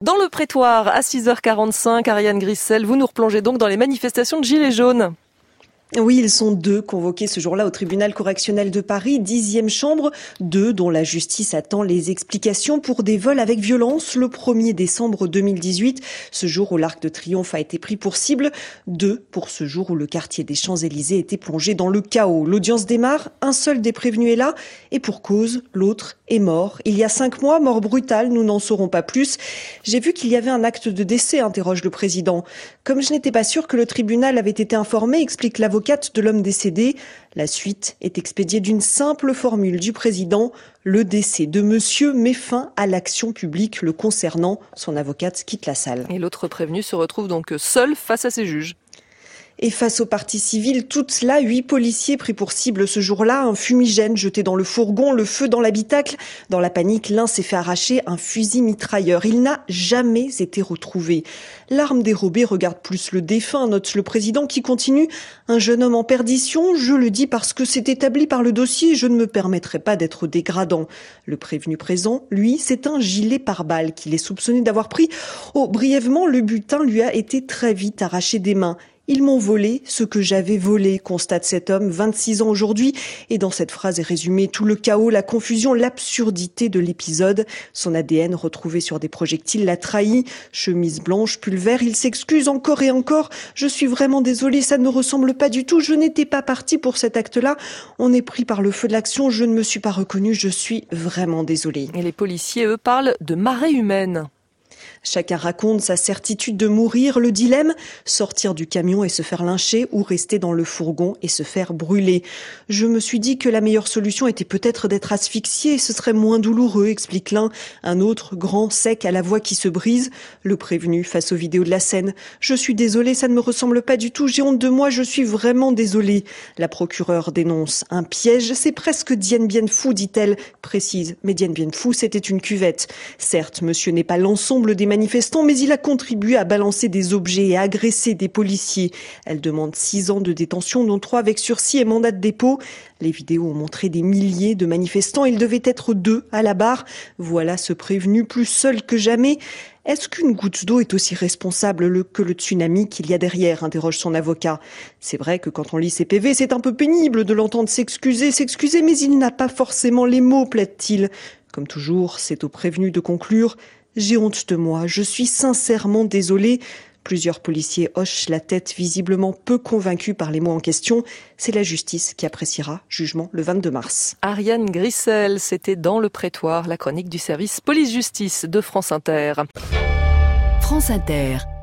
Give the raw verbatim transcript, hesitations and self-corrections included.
Dans le prétoire, à six heures quarante-cinq, Ariane Grissel, vous nous replongez donc dans les manifestations de Gilets jaunes. Oui, ils sont deux convoqués ce jour-là au tribunal correctionnel de Paris, dixième chambre, deux dont la justice attend les explications pour des vols avec violence le premier décembre deux mille dix-huit, ce jour où l'Arc de Triomphe a été pris pour cible, deux pour ce jour où le quartier des Champs-Élysées était plongé dans le chaos. L'audience démarre, un seul des prévenus est là, et pour cause, l'autre est mort. Il y a cinq mois, mort brutale, nous n'en saurons pas plus. J'ai vu qu'il y avait un acte de décès, interroge le président. Comme je n'étais pas sûr que le tribunal avait été informé, explique l'avocat de l'homme décédé. La suite est expédiée d'une simple formule du président. Le décès de monsieur met fin à l'action publique le concernant. Son avocate quitte la salle. Et l'autre prévenu se retrouve donc seul face à ses juges. Et face aux parties civiles, toutes là, huit policiers pris pour cible ce jour-là, un fumigène jeté dans le fourgon, le feu dans l'habitacle. Dans la panique, l'un s'est fait arracher un fusil mitrailleur. Il n'a jamais été retrouvé. L'arme dérobée regarde plus le défunt, note le président qui continue. Un jeune homme en perdition, je le dis parce que c'est établi par le dossier, je ne me permettrai pas d'être dégradant. Le prévenu présent, lui, c'est un gilet pare-balles qu'il est soupçonné d'avoir pris. Oh, brièvement, le butin lui a été très vite arraché des mains. Ils m'ont volé ce que j'avais volé, constate cet homme, vingt-six ans aujourd'hui. Et dans cette phrase est résumé tout le chaos, la confusion, l'absurdité de l'épisode. Son A D N retrouvé sur des projectiles l'a trahi. Chemise blanche, pull vert, il s'excuse encore et encore. Je suis vraiment désolé, ça ne me ressemble pas du tout. Je n'étais pas parti pour cet acte-là. On est pris par le feu de l'action. Je ne me suis pas reconnu. Je suis vraiment désolé. Et les policiers, eux, parlent de marée humaine. Chacun raconte sa certitude de mourir, le dilemme, sortir du camion et se faire lyncher ou rester dans le fourgon et se faire brûler. Je me suis dit que la meilleure solution était peut-être d'être asphyxié, ce serait moins douloureux, explique l'un. Un autre, grand, sec, à la voix qui se brise. Le prévenu face aux vidéos de la scène. Je suis désolé, ça ne me ressemble pas du tout, j'ai honte de moi, je suis vraiment désolé. La procureure dénonce un piège, c'est presque Dien Bien Phu, dit-elle. Précise, mais Dien Bien Phu, c'était une cuvette. Certes, monsieur n'est pas l'ensemble des manifestants, mais il a contribué à balancer des objets et à agresser des policiers. Elle demande six ans de détention, dont trois avec sursis et mandat de dépôt. Les vidéos ont montré des milliers de manifestants. Il devait être deux à la barre. Voilà ce prévenu plus seul que jamais. Est-ce qu'une goutte d'eau est aussi responsable que le tsunami qu'il y a derrière, interroge son avocat. C'est vrai que quand on lit ses P V, c'est un peu pénible de l'entendre s'excuser, s'excuser, mais il n'a pas forcément les mots, plaide-t-il. Comme toujours, c'est au prévenu de conclure. J'ai honte de moi, je suis sincèrement désolé. Plusieurs policiers hochent la tête, visiblement peu convaincus par les mots en question. C'est la justice qui appréciera, jugement le vingt-deux mars. Ariane Grissel, c'était dans le prétoire, la chronique du service police-justice de France Inter. France Inter.